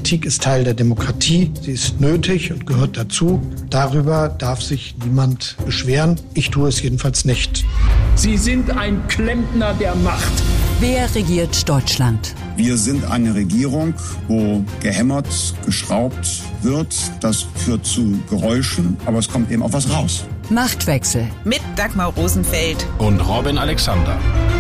Kritik ist Teil der Demokratie. Sie ist nötig und gehört dazu. Darüber darf sich niemand beschweren. Ich tue es jedenfalls nicht. Sie sind ein Klempner der Macht. Wer regiert Deutschland? Wir sind eine Regierung, wo gehämmert, geschraubt wird. Das führt zu Geräuschen, aber es kommt eben auch was raus. Machtwechsel. Mit Dagmar Rosenfeld und Robin Alexander.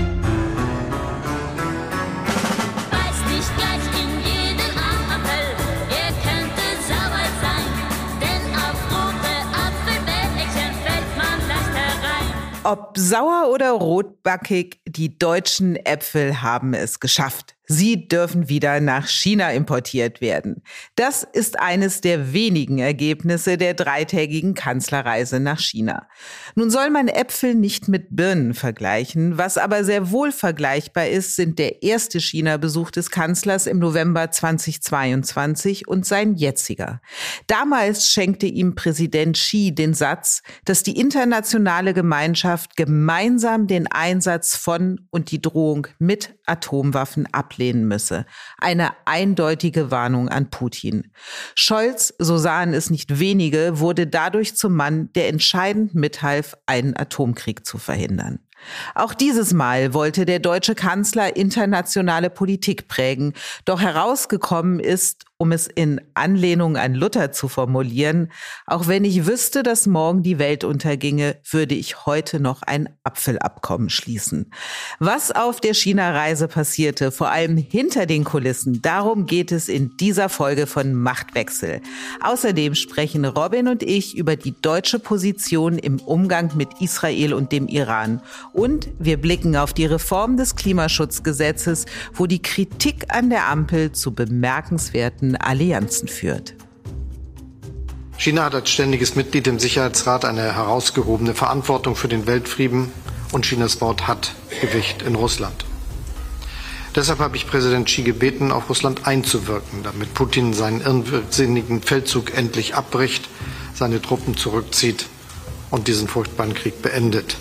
Ob sauer oder rotbackig, die deutschen Äpfel haben es geschafft. Sie dürfen wieder nach China importiert werden. Das ist eines der wenigen Ergebnisse der 3-tägigen Kanzlerreise nach China. Nun soll man Äpfel nicht mit Birnen vergleichen. Was aber sehr wohl vergleichbar ist, sind der erste China-Besuch des Kanzlers im November 2022 und sein jetziger. Damals schenkte ihm Präsident Xi den Satz, dass die internationale Gemeinschaft gemeinsam den Einsatz von und die Drohung mit Atomwaffen ablehnen müsse. Eine eindeutige Warnung an Putin. Scholz, so sahen es nicht wenige, wurde dadurch zum Mann, der entscheidend mithalf, einen Atomkrieg zu verhindern. Auch dieses Mal wollte der deutsche Kanzler internationale Politik prägen. Doch herausgekommen ist, um es in Anlehnung an Luther zu formulieren, auch wenn ich wüsste, dass morgen die Welt unterginge, würde ich heute noch ein Apfelabkommen schließen. Was auf der China-Reise passierte, vor allem hinter den Kulissen, darum geht es in dieser Folge von Machtwechsel. Außerdem sprechen Robin und ich über die deutsche Position im Umgang mit Israel und dem Iran. Und wir blicken auf die Reform des Klimaschutzgesetzes, wo die Kritik an der Ampel zu bemerkenswerten Allianzen führt. China hat als ständiges Mitglied im Sicherheitsrat eine herausgehobene Verantwortung für den Weltfrieden und Chinas Wort hat Gewicht in Russland. Deshalb habe ich Präsident Xi gebeten, auf Russland einzuwirken, damit Putin seinen irrsinnigen Feldzug endlich abbricht, seine Truppen zurückzieht und diesen furchtbaren Krieg beendet.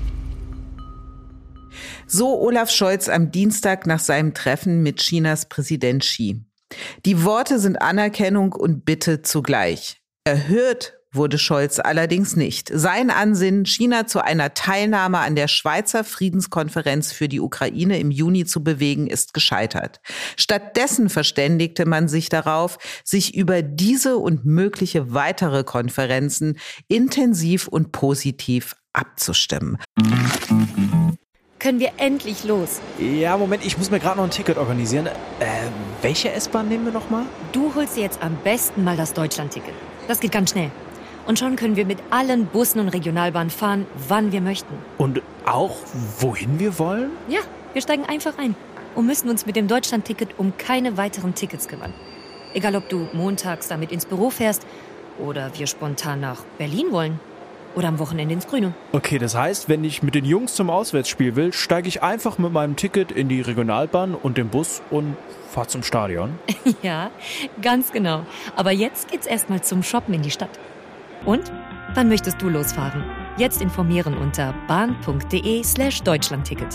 So Olaf Scholz am Dienstag nach seinem Treffen mit Chinas Präsident Xi. Die Worte sind Anerkennung und Bitte zugleich. Erhört wurde Scholz allerdings nicht. Sein Ansinnen, China zu einer Teilnahme an der Schweizer Friedenskonferenz für die Ukraine im Juni zu bewegen, ist gescheitert. Stattdessen verständigte man sich darauf, sich über diese und mögliche weitere Konferenzen intensiv und positiv abzustimmen. Können wir endlich los? Ja, Moment, ich muss mir gerade noch ein Ticket organisieren. Welche S-Bahn nehmen wir nochmal? Du holst dir jetzt am besten mal das Deutschland-Ticket. Das geht ganz schnell. Und schon können wir mit allen Bussen und Regionalbahnen fahren, wann wir möchten. Und auch, wohin wir wollen? Ja, wir steigen einfach ein und müssen uns mit dem Deutschland-Ticket um keine weiteren Tickets kümmern. Egal, ob du montags damit ins Büro fährst oder wir spontan nach Berlin wollen. Oder am Wochenende ins Grüne. Okay, das heißt, wenn ich mit den Jungs zum Auswärtsspiel will, steige ich einfach mit meinem Ticket in die Regionalbahn und den Bus und fahre zum Stadion. Ja, ganz genau. Aber jetzt geht's erstmal zum Shoppen in die Stadt. Und? Wann möchtest du losfahren? Jetzt informieren unter bahn.de/Deutschlandticket.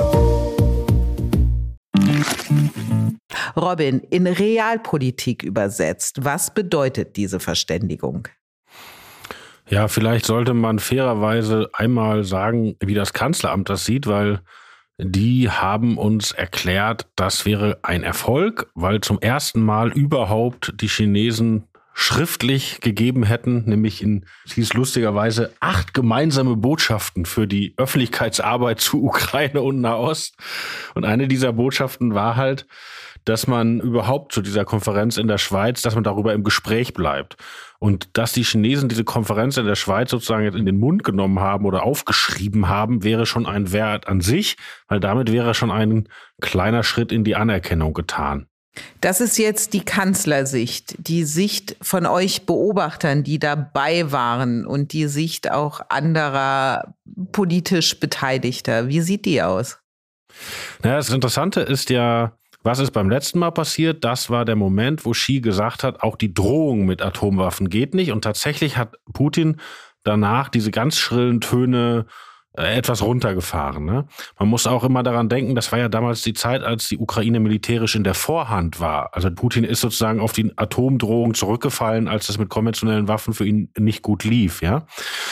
Robin, in Realpolitik übersetzt, was bedeutet diese Verständigung? Ja, vielleicht sollte man fairerweise einmal sagen, wie das Kanzleramt das sieht, weil die haben uns erklärt, das wäre ein Erfolg, weil zum ersten Mal überhaupt die Chinesen schriftlich gegeben hätten, nämlich es hieß lustigerweise 8 gemeinsame Botschaften für die Öffentlichkeitsarbeit zu Ukraine und Nahost. Und eine dieser Botschaften war halt, dass man überhaupt zu dieser Konferenz in der Schweiz, dass man darüber im Gespräch bleibt. Und dass die Chinesen diese Konferenz in der Schweiz sozusagen jetzt in den Mund genommen haben oder aufgeschrieben haben, wäre schon ein Wert an sich, weil damit wäre schon ein kleiner Schritt in die Anerkennung getan. Das ist jetzt die Kanzlersicht, die Sicht von euch Beobachtern, die dabei waren und die Sicht auch anderer politisch Beteiligter. Wie sieht die aus? Naja, das Interessante ist ja, was ist beim letzten Mal passiert? Das war der Moment, wo Xi gesagt hat, auch die Drohung mit Atomwaffen geht nicht. Und tatsächlich hat Putin danach diese ganz schrillen Töne etwas runtergefahren. Ne? Man muss auch immer daran denken, das war ja damals die Zeit, als die Ukraine militärisch in der Vorhand war. Also Putin ist sozusagen auf die Atomdrohung zurückgefallen, als das mit konventionellen Waffen für ihn nicht gut lief. Ja.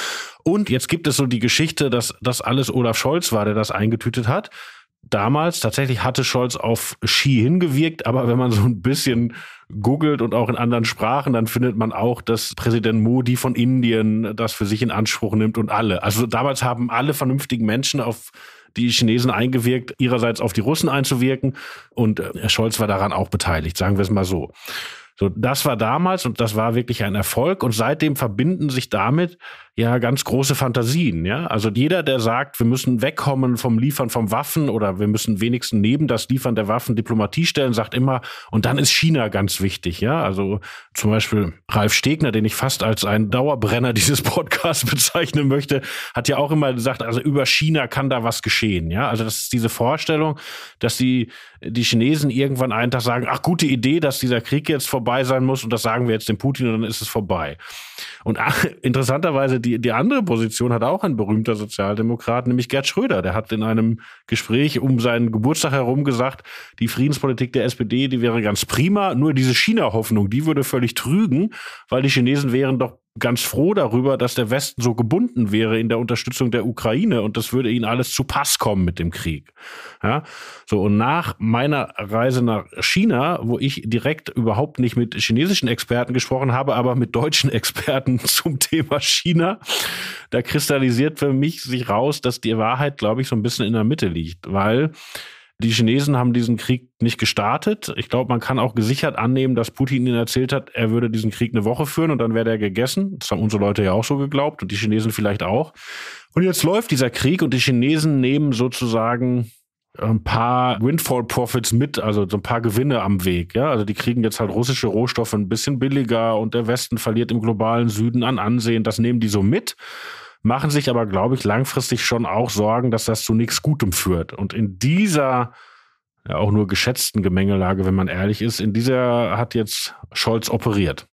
Und jetzt gibt es so die Geschichte, dass das alles Olaf Scholz war, der das eingetütet hat. Damals tatsächlich hatte Scholz auf Xi hingewirkt, aber wenn man so ein bisschen googelt und auch in anderen Sprachen, dann findet man auch, dass Präsident Modi von Indien das für sich in Anspruch nimmt und alle. Also damals haben alle vernünftigen Menschen auf die Chinesen eingewirkt, ihrerseits auf die Russen einzuwirken und Scholz war daran auch beteiligt, sagen wir es mal so. So, das war damals und das war wirklich ein Erfolg und seitdem verbinden sich damit ja ganz große Fantasien, ja. Also jeder, der sagt, wir müssen wegkommen vom Liefern von Waffen oder wir müssen wenigstens neben das Liefern der Waffen Diplomatie stellen, sagt immer, und dann ist China ganz wichtig, ja. Also zum Beispiel Ralf Stegner, den ich fast als einen Dauerbrenner dieses Podcasts bezeichnen möchte, hat ja auch immer gesagt, also über China kann da was geschehen, ja. Also das ist diese Vorstellung, dass die Chinesen irgendwann einen Tag sagen, ach, gute Idee, dass dieser Krieg jetzt vorbei sein muss und das sagen wir jetzt dem Putin und dann ist es vorbei. Und interessanterweise, die andere Position hat auch ein berühmter Sozialdemokrat, nämlich Gerd Schröder. Der hat in einem Gespräch um seinen Geburtstag herum gesagt, die Friedenspolitik der SPD, die wäre ganz prima, nur diese China-Hoffnung, die würde völlig trügen, weil die Chinesen wären doch ganz froh darüber, dass der Westen so gebunden wäre in der Unterstützung der Ukraine und das würde ihnen alles zu Pass kommen mit dem Krieg. Ja, so und nach meiner Reise nach China, wo ich direkt überhaupt nicht mit chinesischen Experten gesprochen habe, aber mit deutschen Experten zum Thema China, da kristallisiert für mich sich raus, dass die Wahrheit, glaube ich, so ein bisschen in der Mitte liegt, weil die Chinesen haben diesen Krieg nicht gestartet. Ich glaube, man kann auch gesichert annehmen, dass Putin ihnen erzählt hat, er würde diesen Krieg eine Woche führen und dann wäre der gegessen. Das haben unsere Leute ja auch so geglaubt und die Chinesen vielleicht auch. Und jetzt läuft dieser Krieg und die Chinesen nehmen sozusagen ein paar Windfall Profits mit, also so ein paar Gewinne am Weg. Ja? Also die kriegen jetzt halt russische Rohstoffe ein bisschen billiger und der Westen verliert im globalen Süden an Ansehen. Das nehmen die so mit. Machen sich aber, glaube ich, langfristig schon auch Sorgen, dass das zu nichts Gutem führt. Und in dieser, ja auch nur geschätzten Gemengelage, wenn man ehrlich ist, in dieser hat jetzt Scholz operiert.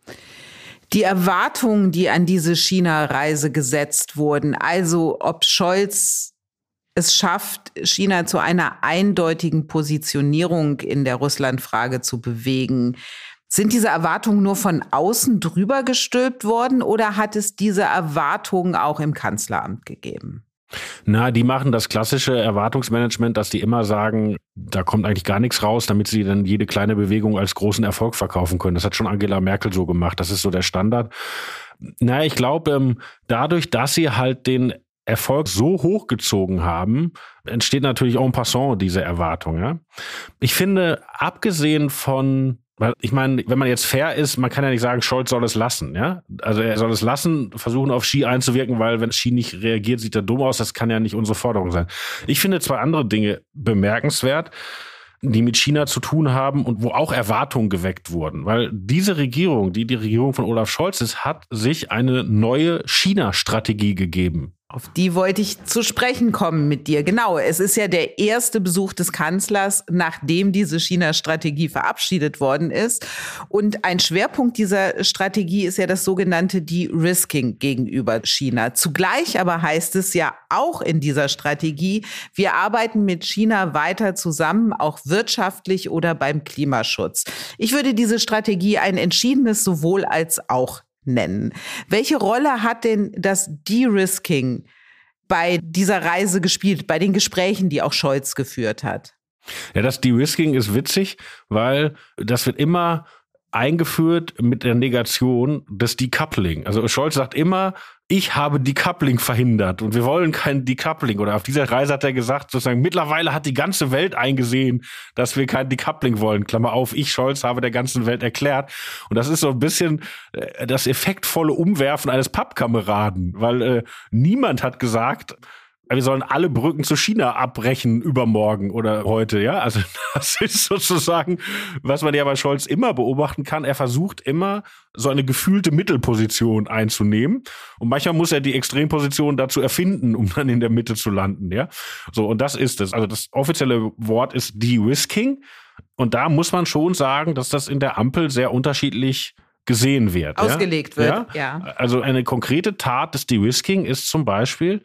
Die Erwartungen, die an diese China-Reise gesetzt wurden, also ob Scholz es schafft, China zu einer eindeutigen Positionierung in der Russland-Frage zu bewegen, sind diese Erwartungen nur von außen drüber gestülpt worden oder hat es diese Erwartungen auch im Kanzleramt gegeben? Na, die machen das klassische Erwartungsmanagement, dass die immer sagen, da kommt eigentlich gar nichts raus, damit sie dann jede kleine Bewegung als großen Erfolg verkaufen können. Das hat schon Angela Merkel so gemacht. Das ist so der Standard. Na, ich glaube, dadurch, dass sie halt den Erfolg so hochgezogen haben, entsteht natürlich en passant diese Erwartung. Ja? Ich finde, abgesehen von, weil ich meine, wenn man jetzt fair ist, man kann ja nicht sagen, Scholz soll es lassen, ja. Also er soll es lassen, versuchen auf Xi einzuwirken, weil wenn Xi nicht reagiert, sieht er dumm aus. Das kann ja nicht unsere Forderung sein. Ich finde zwei andere Dinge bemerkenswert, die mit China zu tun haben und wo auch Erwartungen geweckt wurden. Weil diese Regierung, die Regierung von Olaf Scholz ist, hat sich eine neue China-Strategie gegeben. Auf die wollte ich zu sprechen kommen mit dir. Genau, es ist ja der erste Besuch des Kanzlers, nachdem diese China-Strategie verabschiedet worden ist. Und ein Schwerpunkt dieser Strategie ist ja das sogenannte De-Risking gegenüber China. Zugleich aber heißt es ja auch in dieser Strategie, wir arbeiten mit China weiter zusammen, auch wirtschaftlich oder beim Klimaschutz. Ich würde diese Strategie ein entschiedenes sowohl als auch nennen. Welche Rolle hat denn das De-Risking bei dieser Reise gespielt, bei den Gesprächen, die auch Scholz geführt hat? Ja, das De-Risking ist witzig, weil das wird immer eingeführt mit der Negation des Decoupling. Also Scholz sagt immer, ich habe Decoupling verhindert und wir wollen kein Decoupling. Oder auf dieser Reise hat er gesagt, sozusagen, mittlerweile hat die ganze Welt eingesehen, dass wir kein Decoupling wollen. Klammer auf, ich, Scholz, habe der ganzen Welt erklärt. Und das ist so ein bisschen das effektvolle Umwerfen eines Pappkameraden, weil niemand hat gesagt, wir sollen alle Brücken zu China abbrechen übermorgen oder heute, ja. Also das ist sozusagen, was man ja bei Scholz immer beobachten kann. Er versucht immer, so eine gefühlte Mittelposition einzunehmen. Und manchmal muss er die Extremposition dazu erfinden, um dann in der Mitte zu landen, ja. So, und das ist es. Also das offizielle Wort ist De-Risking. Und da muss man schon sagen, dass das in der Ampel sehr unterschiedlich gesehen wird. Ausgelegt wird, ja. Also eine konkrete Tat des De-Risking ist zum Beispiel,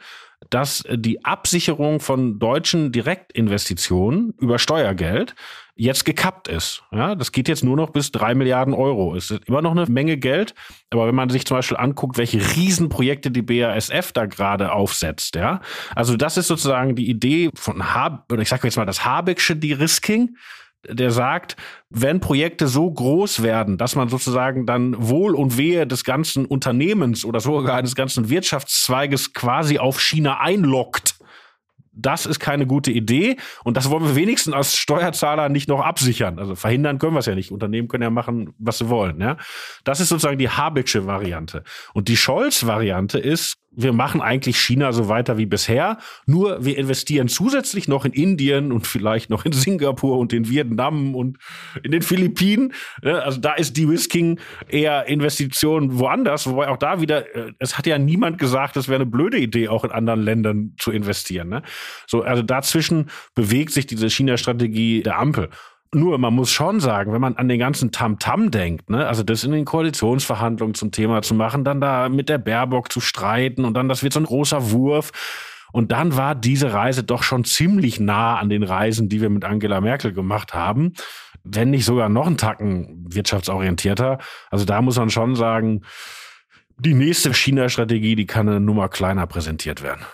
dass die Absicherung von deutschen Direktinvestitionen über Steuergeld jetzt gekappt ist. Ja, das geht jetzt nur noch bis 3 Milliarden Euro. Es ist immer noch eine Menge Geld, aber wenn man sich zum Beispiel anguckt, welche Riesenprojekte die BASF da gerade aufsetzt, ja, also das ist sozusagen die Idee von ich sage jetzt mal das Habecksche De-Risking, der sagt, wenn Projekte so groß werden, dass man sozusagen dann Wohl und Wehe des ganzen Unternehmens oder sogar des ganzen Wirtschaftszweiges quasi auf China einloggt, das ist keine gute Idee und das wollen wir wenigstens als Steuerzahler nicht noch absichern. Also verhindern können wir es ja nicht. Unternehmen können ja machen, was sie wollen. Ja? Das ist sozusagen die Habecksche Variante. Und die Scholz-Variante ist, wir machen eigentlich China so weiter wie bisher, nur wir investieren zusätzlich noch in Indien und vielleicht noch in Singapur und in Vietnam und in den Philippinen. Also da ist De-Risking eher Investitionen woanders, wobei auch da wieder, es hat ja niemand gesagt, es wäre eine blöde Idee, auch in anderen Ländern zu investieren. Ne? So, also dazwischen bewegt sich diese China-Strategie der Ampel. Nur, man muss schon sagen, wenn man an den ganzen Tamtam denkt, ne, also das in den Koalitionsverhandlungen zum Thema zu machen, dann da mit der Baerbock zu streiten und dann, das wird so ein großer Wurf. Und dann war diese Reise doch schon ziemlich nah an den Reisen, die wir mit Angela Merkel gemacht haben, wenn nicht sogar noch einen Tacken wirtschaftsorientierter. Also da muss man schon sagen, die nächste China-Strategie, die kann eine Nummer kleiner präsentiert werden.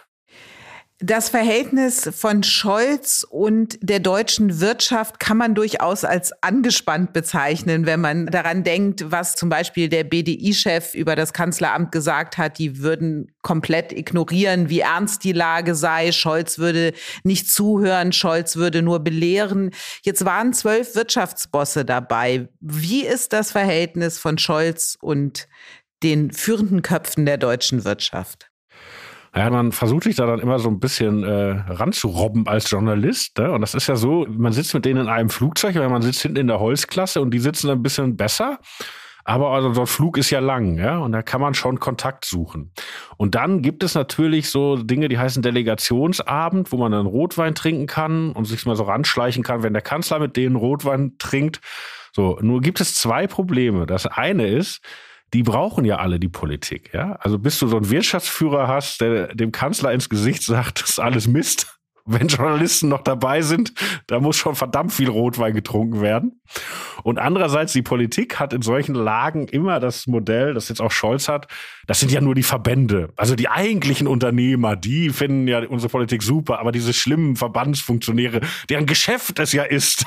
Das Verhältnis von Scholz und der deutschen Wirtschaft kann man durchaus als angespannt bezeichnen, wenn man daran denkt, was zum Beispiel der BDI-Chef über das Kanzleramt gesagt hat. Die würden komplett ignorieren, wie ernst die Lage sei. Scholz würde nicht zuhören, Scholz würde nur belehren. Jetzt waren 12 Wirtschaftsbosse dabei. Wie ist das Verhältnis von Scholz und den führenden Köpfen der deutschen Wirtschaft? Ja, man versucht sich da dann immer so ein bisschen ranzurobben als Journalist. Ne? Und das ist ja so, man sitzt mit denen in einem Flugzeug, weil man sitzt hinten in der Holzklasse und die sitzen ein bisschen besser. Aber also so ein Flug ist ja lang, ja, und da kann man schon Kontakt suchen. Und dann gibt es natürlich so Dinge, die heißen Delegationsabend, wo man dann Rotwein trinken kann und sich mal so ranschleichen kann, wenn der Kanzler mit denen Rotwein trinkt. So, nur gibt es 2 Probleme. Das eine ist, die brauchen ja alle die Politik, ja. Also bis du so einen Wirtschaftsführer hast, der dem Kanzler ins Gesicht sagt, das ist alles Mist. Wenn Journalisten noch dabei sind, da muss schon verdammt viel Rotwein getrunken werden. Und andererseits, die Politik hat in solchen Lagen immer das Modell, das jetzt auch Scholz hat, das sind ja nur die Verbände. Also die eigentlichen Unternehmer, die finden ja unsere Politik super, aber diese schlimmen Verbandsfunktionäre, deren Geschäft es ja ist,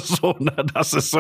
das ist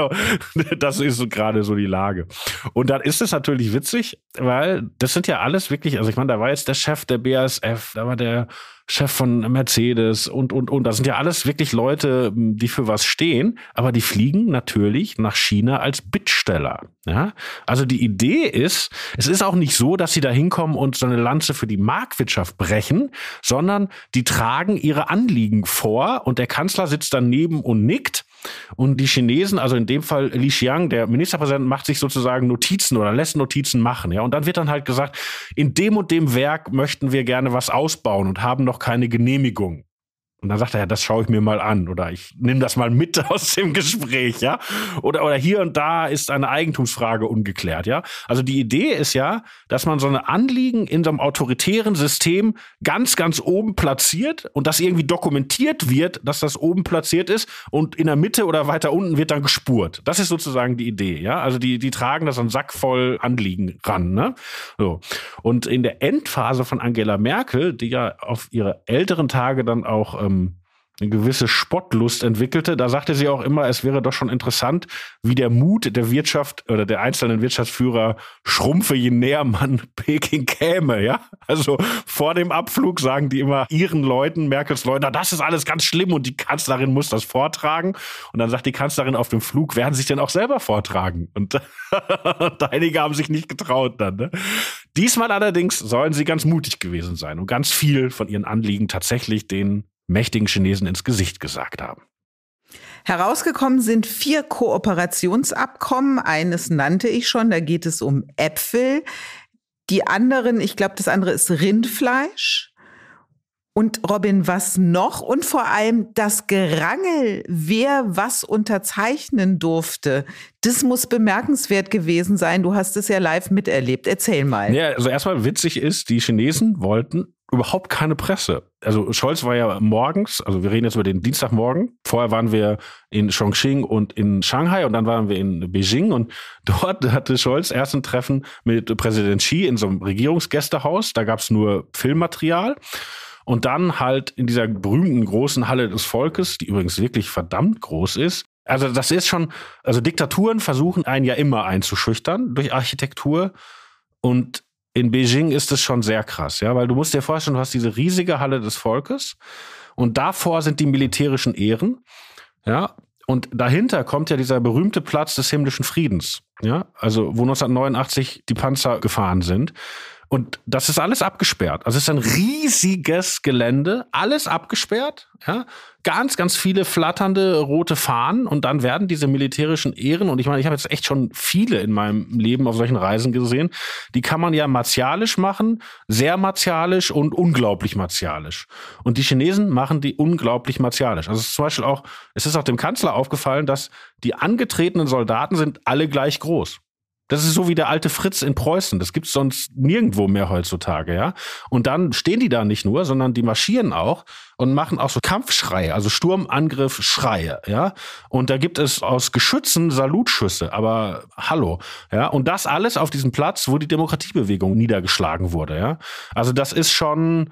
so gerade so die Lage. Und dann ist es natürlich witzig, weil das sind ja alles wirklich, also ich meine, da war jetzt der Chef der BASF, da war der Chef von Mercedes und. Das sind ja alles wirklich Leute, die für was stehen, aber die fliegen natürlich nach China als Bittsteller. Ja? Also die Idee ist, es ist auch nicht so, dass sie da hinkommen und so eine Lanze für die Marktwirtschaft brechen, sondern die tragen ihre Anliegen vor und der Kanzler sitzt daneben und nickt. Und die Chinesen, also in dem Fall Li Qiang, der Ministerpräsident, macht sich sozusagen Notizen oder lässt Notizen machen. Ja? Und dann wird dann halt gesagt, in dem und dem Werk möchten wir gerne was ausbauen und haben noch keine Genehmigung. Und dann sagt er, ja, das schaue ich mir mal an oder ich nehme das mal mit aus dem Gespräch, ja. Oder hier und da ist eine Eigentumsfrage ungeklärt, ja. Also die Idee ist ja, dass man so eine Anliegen in so einem autoritären System ganz, ganz oben platziert und das irgendwie dokumentiert wird, dass das oben platziert ist und in der Mitte oder weiter unten wird dann gespurt. Das ist sozusagen die Idee, ja. Also die tragen da so einen Sack voll Anliegen ran, ne. So. Und in der Endphase von Angela Merkel, die ja auf ihre älteren Tage dann auch eine gewisse Spottlust entwickelte. Da sagte sie auch immer, es wäre doch schon interessant, wie der Mut der Wirtschaft oder der einzelnen Wirtschaftsführer schrumpfe, je näher man Peking käme, ja. Also vor dem Abflug sagen die immer ihren Leuten, Merkels Leuten, das ist alles ganz schlimm und die Kanzlerin muss das vortragen. Und dann sagt die Kanzlerin auf dem Flug, werden sich denn auch selber vortragen? Und einige haben sich nicht getraut dann, ne? Diesmal allerdings sollen sie ganz mutig gewesen sein und ganz viel von ihren Anliegen tatsächlich den mächtigen Chinesen ins Gesicht gesagt haben. Herausgekommen sind 4 Kooperationsabkommen. Eines nannte ich schon, da geht es um Äpfel. Die anderen, ich glaube, das andere ist Rindfleisch. Und Robin, was noch? Und vor allem das Gerangel, wer was unterzeichnen durfte. Das muss bemerkenswert gewesen sein. Du hast es ja live miterlebt. Erzähl mal. Ja, also erstmal witzig ist, die Chinesen wollten überhaupt keine Presse. Also Scholz war ja morgens, also wir reden jetzt über den Dienstagmorgen. Vorher waren wir in Chongqing und in Shanghai und dann waren wir in Beijing und dort hatte Scholz erst ein Treffen mit Präsident Xi in so einem Regierungsgästehaus. Da gab es nur Filmmaterial. Und dann halt in dieser berühmten großen Halle des Volkes, die übrigens wirklich verdammt groß ist. Also das ist schon, also Diktaturen versuchen einen ja immer einzuschüchtern durch Architektur. Und in Beijing ist es schon sehr krass, ja, weil du musst dir vorstellen, du hast diese riesige Halle des Volkes und davor sind die militärischen Ehren, ja, und dahinter kommt ja dieser berühmte Platz des himmlischen Friedens, ja, also wo 1989 die Panzer gefahren sind. Und das ist alles abgesperrt. Also es ist ein riesiges Gelände, alles abgesperrt, ja. Ganz, ganz viele flatternde rote Fahnen und dann werden diese militärischen Ehren, und ich meine, ich habe jetzt echt schon viele in meinem Leben auf solchen Reisen gesehen, die kann man ja martialisch machen, sehr martialisch und unglaublich martialisch. Und die Chinesen machen die unglaublich martialisch. Also es ist zum Beispiel auch, es ist auch dem Kanzler aufgefallen, dass die angetretenen Soldaten sind alle gleich groß. Das ist so wie der alte Fritz in Preußen. Das gibt's sonst nirgendwo mehr heutzutage, ja. Und dann stehen die da nicht nur, sondern die marschieren auch und machen auch so Kampfschreie, also Sturmangriff, Schreie, ja. Und da gibt es aus Geschützen Salutschüsse, aber hallo, ja. Und das alles auf diesem Platz, wo die Demokratiebewegung niedergeschlagen wurde, ja. Also das ist schon,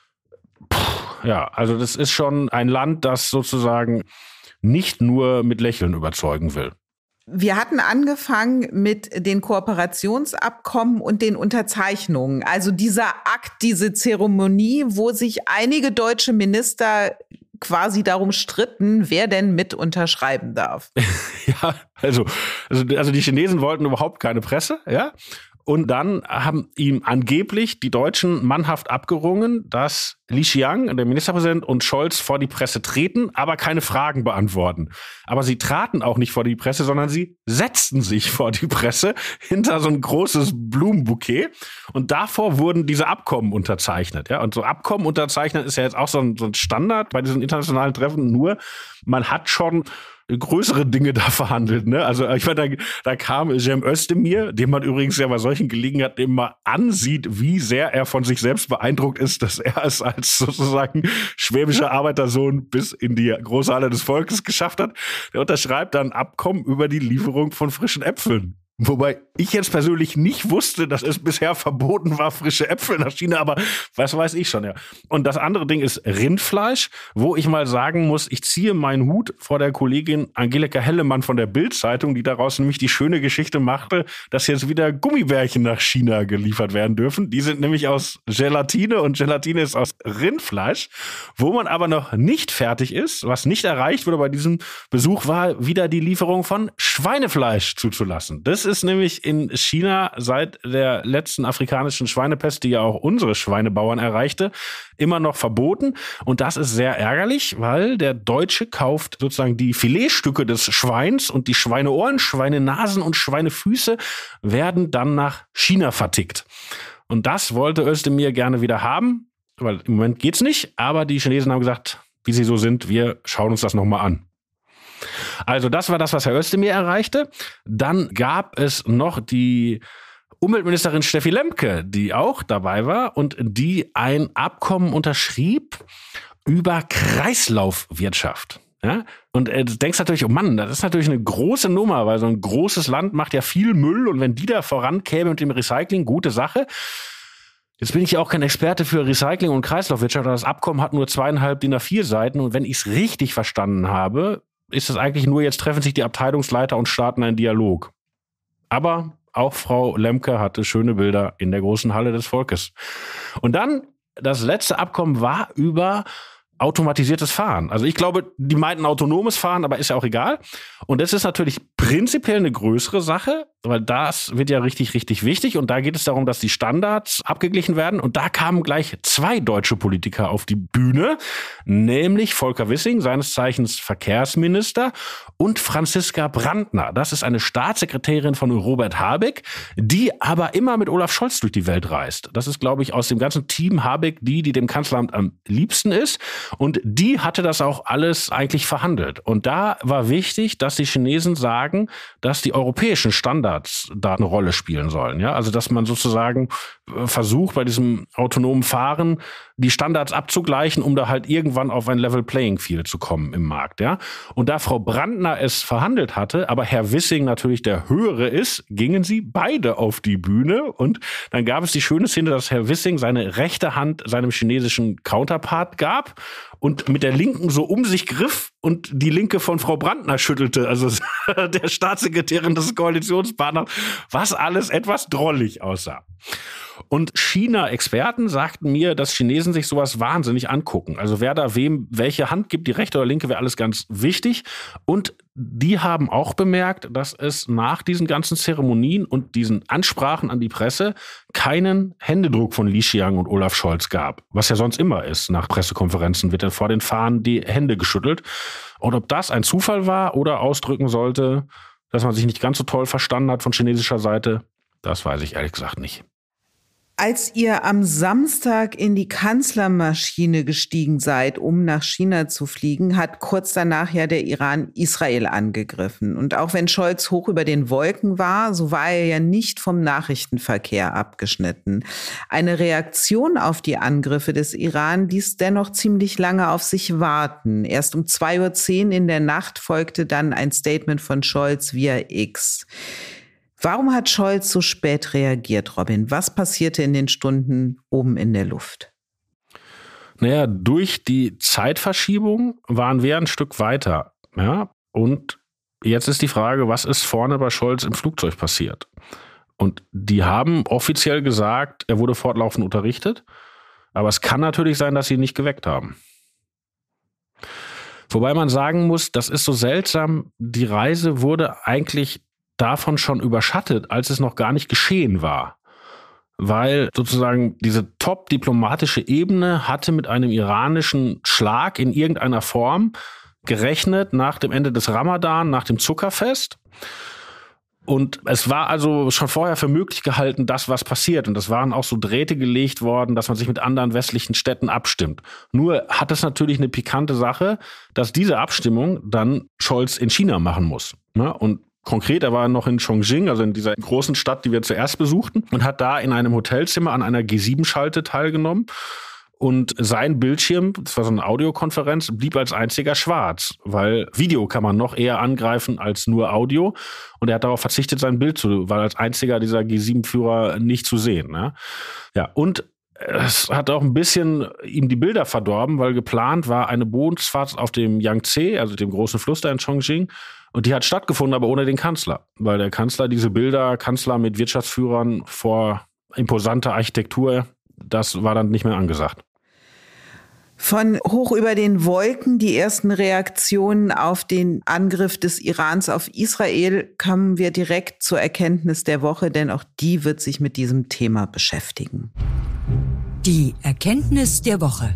also das ist schon ein Land, das sozusagen nicht nur mit Lächeln überzeugen will. Wir hatten angefangen mit den Kooperationsabkommen und den Unterzeichnungen. Also dieser Akt, diese Zeremonie, wo sich einige deutsche Minister quasi darum stritten, wer denn mit unterschreiben darf. Ja, also die Chinesen wollten überhaupt keine Presse, ja. Und dann haben ihm angeblich die Deutschen mannhaft abgerungen, dass Li Qiang, der Ministerpräsident, und Scholz vor die Presse treten, aber keine Fragen beantworten. Aber sie traten auch nicht vor die Presse, sondern sie setzten sich vor die Presse hinter so ein großes Blumenbouquet. Und davor wurden diese Abkommen unterzeichnet. Ja? Und so Abkommen unterzeichnen ist ja jetzt auch so ein Standard bei diesen internationalen Treffen. Nur man hat schon größere Dinge da verhandelt, ne? Also ich meine, da kam Cem Özdemir, den man übrigens ja bei solchen Gelegenheiten immer ansieht, wie sehr er von sich selbst beeindruckt ist, dass er es als sozusagen schwäbischer Arbeitersohn bis in die große Halle des Volkes geschafft hat. Der unterschreibt dann Abkommen über die Lieferung von frischen Äpfeln. Wobei ich jetzt persönlich nicht wusste, dass es bisher verboten war, frische Äpfel nach China, aber was weiß ich schon, ja. Und das andere Ding ist Rindfleisch, wo ich mal sagen muss, ich ziehe meinen Hut vor der Kollegin Angelika Hellemann von der Bild-Zeitung, die daraus nämlich die schöne Geschichte machte, dass jetzt wieder Gummibärchen nach China geliefert werden dürfen. Die sind nämlich aus Gelatine und Gelatine ist aus Rindfleisch, wo man aber noch nicht fertig ist. Was nicht erreicht wurde bei diesem Besuch, war wieder die Lieferung von Schweinefleisch zuzulassen. Das ist nämlich in China seit der letzten afrikanischen Schweinepest, die ja auch unsere Schweinebauern erreichte, immer noch verboten. Und das ist sehr ärgerlich, weil der Deutsche kauft sozusagen die Filetstücke des Schweins und die Schweineohren, Schweinenasen und Schweinefüße werden dann nach China vertickt. Und das wollte Özdemir gerne wieder haben, weil im Moment geht's nicht. Aber die Chinesen haben gesagt, wie sie so sind, wir schauen uns das nochmal an. Also das war das, was Herr Özdemir erreichte. Dann gab es noch die Umweltministerin Steffi Lemke, die auch dabei war und die ein Abkommen unterschrieb über Kreislaufwirtschaft. Ja? Und du denkst natürlich, oh Mann, das ist natürlich eine große Nummer, weil so ein großes Land macht ja viel Müll und wenn die da vorankäme mit dem Recycling, gute Sache. Jetzt bin ich ja auch kein Experte für Recycling und Kreislaufwirtschaft, aber das Abkommen hat nur 2,5 DIN A4 Seiten und wenn ich es richtig verstanden habe, ist es eigentlich nur, jetzt treffen sich die Abteilungsleiter und starten einen Dialog. Aber auch Frau Lemke hatte schöne Bilder in der großen Halle des Volkes. Und dann, das letzte Abkommen war über automatisiertes Fahren. Also ich glaube, die meinten autonomes Fahren, aber ist ja auch egal. Und das ist natürlich prinzipiell eine größere Sache, weil das wird ja richtig, richtig wichtig. Und da geht es darum, dass die Standards abgeglichen werden. Und da kamen gleich 2 deutsche Politiker auf die Bühne, nämlich Volker Wissing, seines Zeichens Verkehrsminister, und Franziska Brandner. Das ist eine Staatssekretärin von Robert Habeck, die aber immer mit Olaf Scholz durch die Welt reist. Das ist, glaube ich, aus dem ganzen Team Habeck die dem Kanzleramt am liebsten ist. Und die hatte das auch alles eigentlich verhandelt. Und da war wichtig, dass die Chinesen sagen, sagen, dass die europäischen Standards da eine Rolle spielen sollen. Ja, also dass man sozusagen versucht, bei diesem autonomen Fahren die Standards abzugleichen, um da halt irgendwann auf ein Level Playing Field zu kommen im Markt. Ja, und da Frau Brandner es verhandelt hatte, aber Herr Wissing natürlich der Höhere ist, gingen sie beide auf die Bühne und dann gab es die schöne Szene, dass Herr Wissing seine rechte Hand seinem chinesischen Counterpart gab und mit der linken so um sich griff und die linke von Frau Brandner schüttelte, also der Staatssekretärin des Koalitionspartners, was alles etwas drollig aussah. Und China-Experten sagten mir, dass Chinesen sich sowas wahnsinnig angucken. Also wer da wem welche Hand gibt, die rechte oder linke, wäre alles ganz wichtig. Und die haben auch bemerkt, dass es nach diesen ganzen Zeremonien und diesen Ansprachen an die Presse keinen Händedruck von Li Qiang und Olaf Scholz gab. Was ja sonst immer ist. Nach Pressekonferenzen wird dann vor den Fahnen die Hände geschüttelt. Und ob das ein Zufall war oder ausdrücken sollte, dass man sich nicht ganz so toll verstanden hat von chinesischer Seite, das weiß ich ehrlich gesagt nicht. Als ihr am Samstag in die Kanzlermaschine gestiegen seid, um nach China zu fliegen, hat kurz danach ja der Iran Israel angegriffen. Und auch wenn Scholz hoch über den Wolken war, so war er ja nicht vom Nachrichtenverkehr abgeschnitten. Eine Reaktion auf die Angriffe des Iran ließ dennoch ziemlich lange auf sich warten. Erst um 2:10 Uhr in der Nacht folgte dann ein Statement von Scholz via X. Warum hat Scholz so spät reagiert, Robin? Was passierte in den Stunden oben in der Luft? Naja, durch die Zeitverschiebung waren wir ein Stück weiter. Ja? Und jetzt ist die Frage, was ist vorne bei Scholz im Flugzeug passiert? Und die haben offiziell gesagt, er wurde fortlaufend unterrichtet. Aber es kann natürlich sein, dass sie ihn nicht geweckt haben. Wobei man sagen muss, das ist so seltsam, die Reise wurde eigentlich davon schon überschattet, als es noch gar nicht geschehen war. Weil sozusagen diese top-diplomatische Ebene hatte mit einem iranischen Schlag in irgendeiner Form gerechnet nach dem Ende des Ramadan, nach dem Zuckerfest. Und es war also schon vorher für möglich gehalten, dass was passiert. Und es waren auch so Drähte gelegt worden, dass man sich mit anderen westlichen Städten abstimmt. Nur hat es natürlich eine pikante Sache, dass diese Abstimmung dann Scholz in China machen muss. Und konkret, er war noch in Chongqing, also in dieser großen Stadt, die wir zuerst besuchten, und hat da in einem Hotelzimmer an einer G7-Schalte teilgenommen. Und sein Bildschirm, das war so eine Audiokonferenz, blieb als einziger schwarz, weil Video kann man noch eher angreifen als nur Audio. Und er hat darauf verzichtet, sein Bild weil als einziger dieser G7-Führer nicht zu sehen. Ne? Ja, und es hat auch ein bisschen ihm die Bilder verdorben, weil geplant war eine Bootsfahrt auf dem Yangtze, also dem großen Fluss da in Chongqing. Und die hat stattgefunden, aber ohne den Kanzler. Weil der Kanzler diese Bilder, Kanzler mit Wirtschaftsführern vor imposanter Architektur, das war dann nicht mehr angesagt. Von hoch über den Wolken, die ersten Reaktionen auf den Angriff des Irans auf Israel, kommen wir direkt zur Erkenntnis der Woche, denn auch die wird sich mit diesem Thema beschäftigen. Die Erkenntnis der Woche.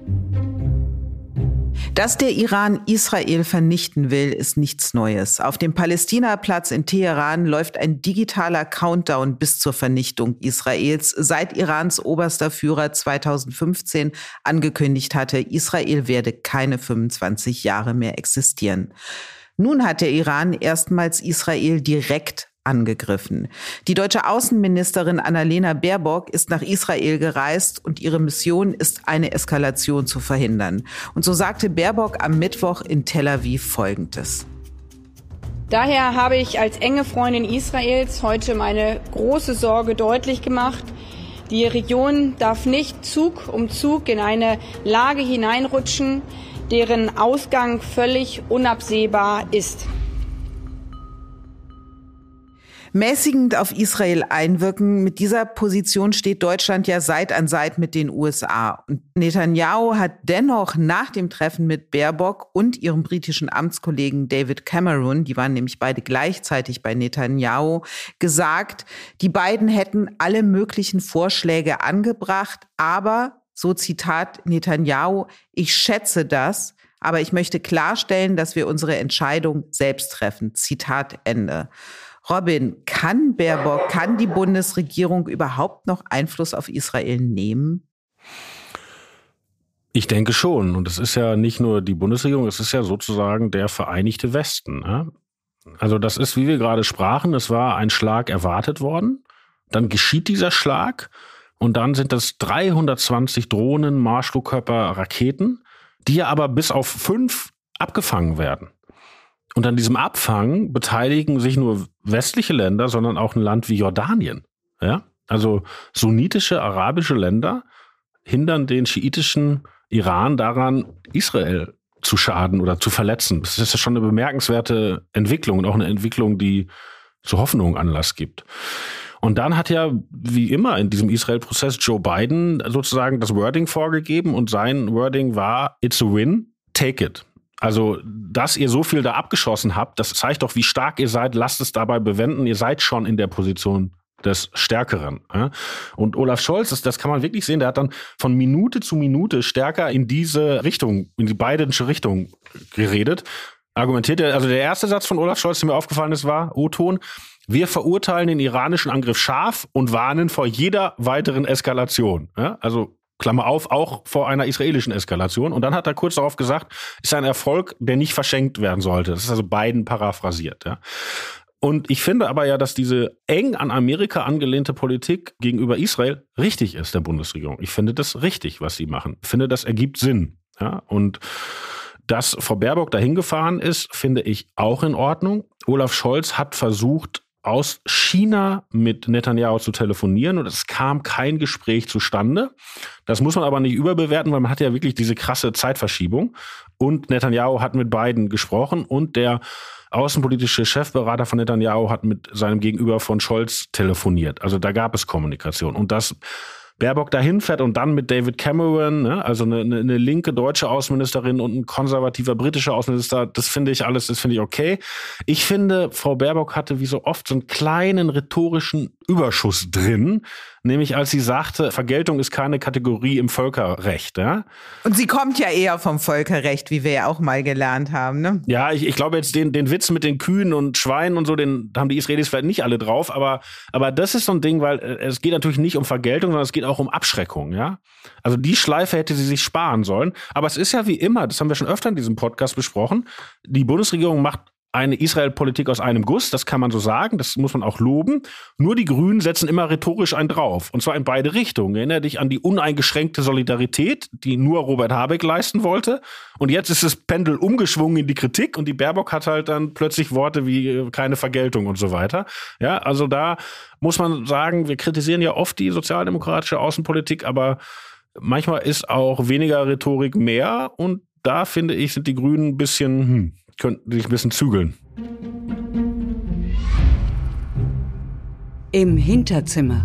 Dass der Iran Israel vernichten will, ist nichts Neues. Auf dem Palästinaplatz in Teheran läuft ein digitaler Countdown bis zur Vernichtung Israels, seit Irans oberster Führer 2015 angekündigt hatte, Israel werde keine 25 Jahre mehr existieren. Nun hat der Iran erstmals Israel direkt angegriffen. Die deutsche Außenministerin Annalena Baerbock ist nach Israel gereist und ihre Mission ist, eine Eskalation zu verhindern. Und so sagte Baerbock am Mittwoch in Tel Aviv Folgendes. Daher habe ich als enge Freundin Israels heute meine große Sorge deutlich gemacht. Die Region darf nicht Zug um Zug in eine Lage hineinrutschen, deren Ausgang völlig unabsehbar ist. Mäßigend auf Israel einwirken. Mit dieser Position steht Deutschland ja Seit an Seit mit den USA. Und Netanyahu hat dennoch nach dem Treffen mit Baerbock und ihrem britischen Amtskollegen David Cameron, die waren nämlich beide gleichzeitig bei Netanyahu, gesagt, die beiden hätten alle möglichen Vorschläge angebracht. Aber, so Zitat Netanyahu, ich schätze das, aber ich möchte klarstellen, dass wir unsere Entscheidung selbst treffen. Zitat Ende. Robin, kann die Bundesregierung überhaupt noch Einfluss auf Israel nehmen? Ich denke schon. Und es ist ja nicht nur die Bundesregierung, es ist ja sozusagen der Vereinigte Westen. Ne? Also das ist, wie wir gerade sprachen, es war ein Schlag erwartet worden. Dann geschieht dieser Schlag und dann sind das 320 Drohnen, Marschflugkörper, Raketen, die ja aber bis auf 5 abgefangen werden. Und an diesem Abfang beteiligen sich nur westliche Länder, sondern auch ein Land wie Jordanien. Ja? Also sunnitische, arabische Länder hindern den schiitischen Iran daran, Israel zu schaden oder zu verletzen. Das ist ja schon eine bemerkenswerte Entwicklung und auch eine Entwicklung, die zu Hoffnung Anlass gibt. Und dann hat ja, wie immer in diesem Israel-Prozess, Joe Biden sozusagen das Wording vorgegeben und sein Wording war, it's a win, take it. Also, dass ihr so viel da abgeschossen habt, das zeigt doch, wie stark ihr seid, lasst es dabei bewenden, ihr seid schon in der Position des Stärkeren. Und Olaf Scholz, das kann man wirklich sehen, der hat dann von Minute zu Minute stärker in diese Richtung, in die Bidensche Richtung geredet. Argumentiert er, also der erste Satz von Olaf Scholz, der mir aufgefallen ist, war, O-Ton, wir verurteilen den iranischen Angriff scharf und warnen vor jeder weiteren Eskalation. Ja, also Klammer auf, auch vor einer israelischen Eskalation. Und dann hat er kurz darauf gesagt, ist ein Erfolg, der nicht verschenkt werden sollte. Das ist also Biden paraphrasiert. Ja. Und ich finde aber ja, dass diese eng an Amerika angelehnte Politik gegenüber Israel richtig ist, der Bundesregierung. Ich finde das richtig, was sie machen. Ich finde, das ergibt Sinn. Ja. Und dass Frau Baerbock dahin gefahren ist, finde ich auch in Ordnung. Olaf Scholz hat versucht, aus China mit Netanyahu zu telefonieren und es kam kein Gespräch zustande. Das muss man aber nicht überbewerten, weil man hat ja wirklich diese krasse Zeitverschiebung. Und Netanyahu hat mit Biden gesprochen und der außenpolitische Chefberater von Netanyahu hat mit seinem Gegenüber von Scholz telefoniert. Also da gab es Kommunikation. Und dass Baerbock dahin fährt und dann mit David Cameron, ne, also eine linke deutsche Außenministerin und ein konservativer britischer Außenminister, das finde ich okay. Ich finde, Frau Baerbock hatte wie so oft so einen kleinen rhetorischen Überschuss drin, nämlich als sie sagte, Vergeltung ist keine Kategorie im Völkerrecht. Ja? Und sie kommt ja eher vom Völkerrecht, wie wir ja auch mal gelernt haben. Ne? Ja, ich glaube jetzt den Witz mit den Kühen und Schweinen und so, den haben die Israelis vielleicht nicht alle drauf, aber das ist so ein Ding, weil es geht natürlich nicht um Vergeltung, sondern es geht auch um Abschreckung. Ja? Also die Schleife hätte sie sich sparen sollen. Aber es ist ja wie immer, das haben wir schon öfter in diesem Podcast besprochen, die Bundesregierung macht eine Israel-Politik aus einem Guss, das kann man so sagen, das muss man auch loben. Nur die Grünen setzen immer rhetorisch einen drauf, und zwar in beide Richtungen. Erinnere dich an die uneingeschränkte Solidarität, die nur Robert Habeck leisten wollte. Und jetzt ist das Pendel umgeschwungen in die Kritik und die Baerbock hat halt dann plötzlich Worte wie keine Vergeltung und so weiter. Ja, also da muss man sagen, wir kritisieren ja oft die sozialdemokratische Außenpolitik, aber manchmal ist auch weniger Rhetorik mehr und da finde ich, sind die Grünen ein bisschen könnten sich ein bisschen zügeln. Im Hinterzimmer.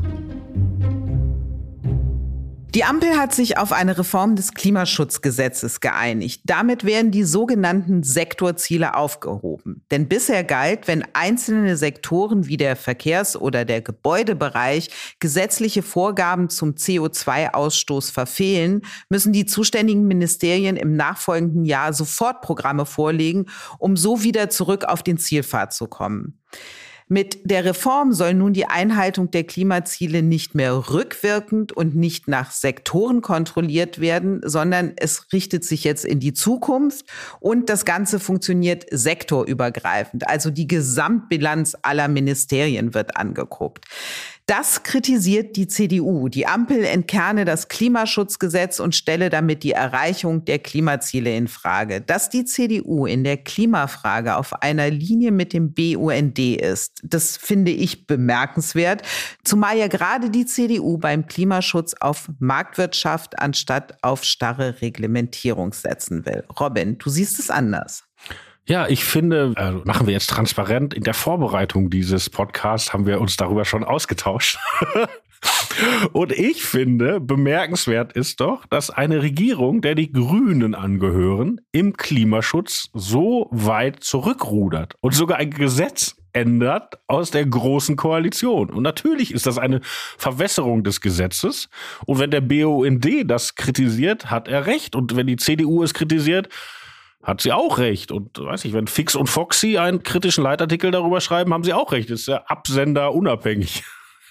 Die Ampel hat sich auf eine Reform des Klimaschutzgesetzes geeinigt. Damit werden die sogenannten Sektorziele aufgehoben. Denn bisher galt, wenn einzelne Sektoren wie der Verkehrs- oder der Gebäudebereich gesetzliche Vorgaben zum CO2-Ausstoß verfehlen, müssen die zuständigen Ministerien im nachfolgenden Jahr sofort Programme vorlegen, um so wieder zurück auf den Zielpfad zu kommen. Mit der Reform soll nun die Einhaltung der Klimaziele nicht mehr rückwirkend und nicht nach Sektoren kontrolliert werden, sondern es richtet sich jetzt in die Zukunft und das Ganze funktioniert sektorübergreifend. Also die Gesamtbilanz aller Ministerien wird angeguckt. Das kritisiert die CDU. Die Ampel entkerne das Klimaschutzgesetz und stelle damit die Erreichung der Klimaziele in Frage. Dass die CDU in der Klimafrage auf einer Linie mit dem BUND ist, das finde ich bemerkenswert, zumal ja gerade die CDU beim Klimaschutz auf Marktwirtschaft anstatt auf starre Reglementierung setzen will. Robin, du siehst es anders. Ja, ich finde, machen wir jetzt transparent, in der Vorbereitung dieses Podcasts haben wir uns darüber schon ausgetauscht. Und ich finde, bemerkenswert ist doch, dass eine Regierung, der die Grünen angehören, im Klimaschutz so weit zurückrudert und sogar ein Gesetz ändert aus der Großen Koalition. Und natürlich ist das eine Verwässerung des Gesetzes. Und wenn der BUND das kritisiert, hat er recht. Und wenn die CDU es kritisiert, hat sie auch recht. Und weiß ich, wenn Fix und Foxy einen kritischen Leitartikel darüber schreiben, haben sie auch recht. Das ist ja Absender unabhängig.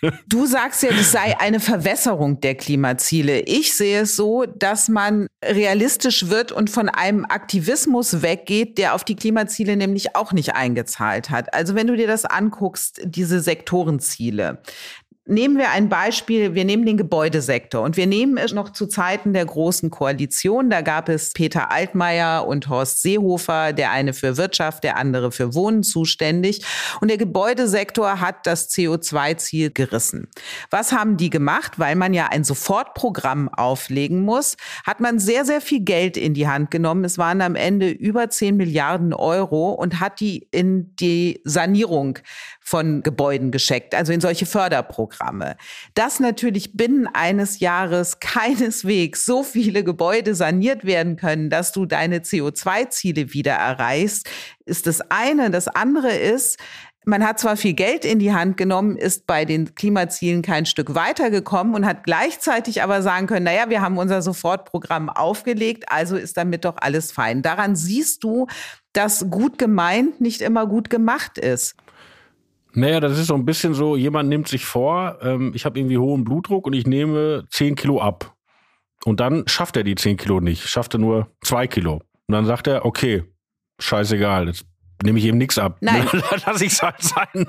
Du sagst ja, das sei eine Verwässerung der Klimaziele. Ich sehe es so, dass man realistisch wird und von einem Aktivismus weggeht, der auf die Klimaziele nämlich auch nicht eingezahlt hat. Also wenn du dir das anguckst, diese Sektorenziele. Nehmen wir ein Beispiel, wir nehmen den Gebäudesektor und wir nehmen es noch zu Zeiten der Großen Koalition. Da gab es Peter Altmaier und Horst Seehofer, der eine für Wirtschaft, der andere für Wohnen zuständig. Und der Gebäudesektor hat das CO2-Ziel gerissen. Was haben die gemacht? Weil man ja ein Sofortprogramm auflegen muss, hat man sehr, sehr viel Geld in die Hand genommen. Es waren am Ende über 10 Milliarden Euro und hat die in die Sanierung von Gebäuden geschickt, also in solche Förderprogramme. Dass natürlich binnen eines Jahres keineswegs so viele Gebäude saniert werden können, dass du deine CO2-Ziele wieder erreichst, ist das eine. Das andere ist, man hat zwar viel Geld in die Hand genommen, ist bei den Klimazielen kein Stück weitergekommen und hat gleichzeitig aber sagen können, naja, wir haben unser Sofortprogramm aufgelegt, also ist damit doch alles fein. Daran siehst du, dass gut gemeint nicht immer gut gemacht ist. Naja, das ist so ein bisschen so, jemand nimmt sich vor, ich habe irgendwie hohen Blutdruck und ich nehme 10 Kilo ab. Und dann schafft er die 10 Kilo nicht, schafft er nur 2 Kilo. Und dann sagt er, okay, scheißegal, jetzt nehme ich eben nichts ab. Nein. Lass ich es halt sein.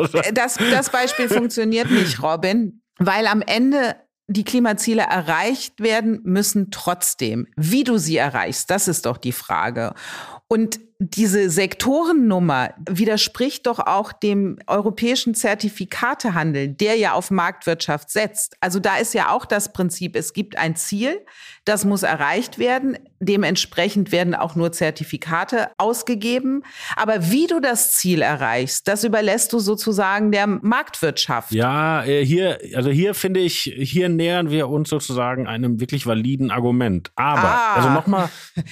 Das Beispiel funktioniert nicht, Robin, weil am Ende die Klimaziele erreicht werden müssen trotzdem. Wie du sie erreichst, das ist doch die Frage. Und diese Sektorennummer widerspricht doch auch dem europäischen Zertifikatehandel, der ja auf Marktwirtschaft setzt. Also da ist ja auch das Prinzip, es gibt ein Ziel, das muss erreicht werden. Dementsprechend werden auch nur Zertifikate ausgegeben. Aber wie du das Ziel erreichst, das überlässt du sozusagen der Marktwirtschaft. Ja, hier finde ich, hier nähern wir uns sozusagen einem wirklich validen Argument. Aber, also nochmal.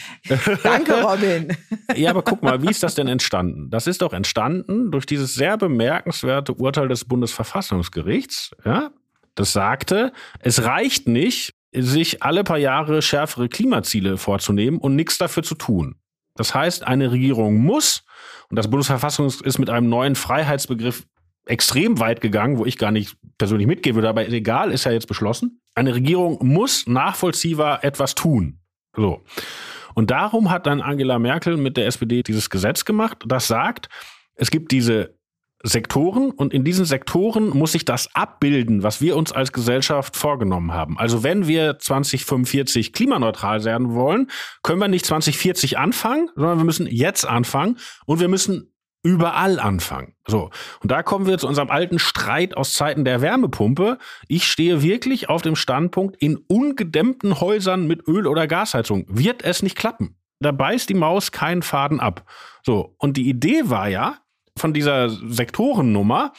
Danke, Robin. Ja, aber guck mal, wie ist das denn entstanden? Das ist doch entstanden durch dieses sehr bemerkenswerte Urteil des Bundesverfassungsgerichts. Ja? Das sagte, es reicht nicht, sich alle paar Jahre schärfere Klimaziele vorzunehmen und nichts dafür zu tun. Das heißt, eine Regierung muss, und das Bundesverfassungsgericht ist mit einem neuen Freiheitsbegriff extrem weit gegangen, wo ich gar nicht persönlich mitgehen würde, aber egal, ist ja jetzt beschlossen, eine Regierung muss nachvollziehbar etwas tun. So. Und darum hat dann Angela Merkel mit der SPD dieses Gesetz gemacht, das sagt, es gibt diese Sektoren und in diesen Sektoren muss sich das abbilden, was wir uns als Gesellschaft vorgenommen haben. Also wenn wir 2045 klimaneutral werden wollen, können wir nicht 2040 anfangen, sondern wir müssen jetzt anfangen und wir müssen überall anfangen. So. Und da kommen wir zu unserem alten Streit aus Zeiten der Wärmepumpe. Ich stehe wirklich auf dem Standpunkt, in ungedämmten Häusern mit Öl- oder Gasheizung wird es nicht klappen. Da beißt die Maus keinen Faden ab. So. Und die Idee war ja von dieser Sektorennummer,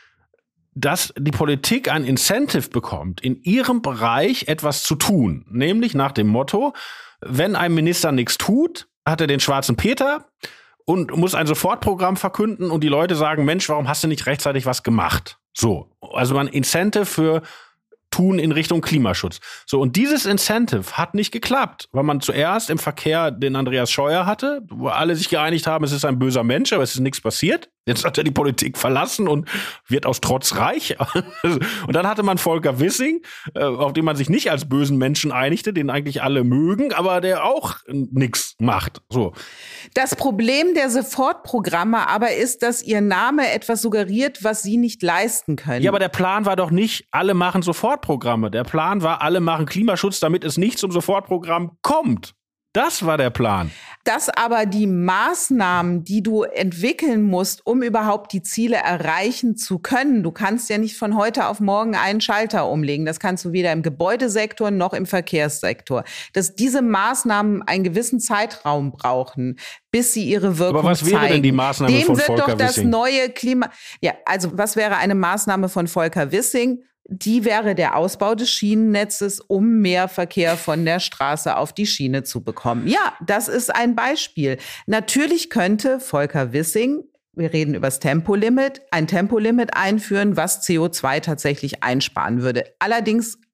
dass die Politik ein Incentive bekommt, in ihrem Bereich etwas zu tun. Nämlich nach dem Motto, wenn ein Minister nichts tut, hat er den schwarzen Peter und muss ein Sofortprogramm verkünden und die Leute sagen, Mensch, warum hast du nicht rechtzeitig was gemacht? So, also ein Incentive für Tun in Richtung Klimaschutz. So, und dieses Incentive hat nicht geklappt, weil man zuerst im Verkehr den Andreas Scheuer hatte, wo alle sich geeinigt haben, es ist ein böser Mensch, aber es ist nichts passiert. Jetzt hat er die Politik verlassen und wird aus Trotz reich. Und dann hatte man Volker Wissing, auf den man sich nicht als bösen Menschen einigte, den eigentlich alle mögen, aber der auch nichts macht. So. Das Problem der Sofortprogramme aber ist, dass ihr Name etwas suggeriert, was sie nicht leisten können. Ja, aber der Plan war doch nicht, alle machen Sofortprogramme. Der Plan war, alle machen Klimaschutz, damit es nicht zum Sofortprogramm kommt. Das war der Plan. Dass aber die Maßnahmen, die du entwickeln musst, um überhaupt die Ziele erreichen zu können, du kannst ja nicht von heute auf morgen einen Schalter umlegen. Das kannst du weder im Gebäudesektor noch im Verkehrssektor. Dass diese Maßnahmen einen gewissen Zeitraum brauchen, bis sie ihre Wirkung zeigen. Aber was wäre denn die Maßnahme von Volker Wissing? Dem wird doch das neue Klima... Ja, also was wäre eine Maßnahme von Volker Wissing? Die wäre der Ausbau des Schienennetzes, um mehr Verkehr von der Straße auf die Schiene zu bekommen. Ja, das ist ein Beispiel. Natürlich könnte Volker Wissing, wir reden über das Tempolimit, ein Tempolimit einführen, was CO2 tatsächlich einsparen würde. Allerdings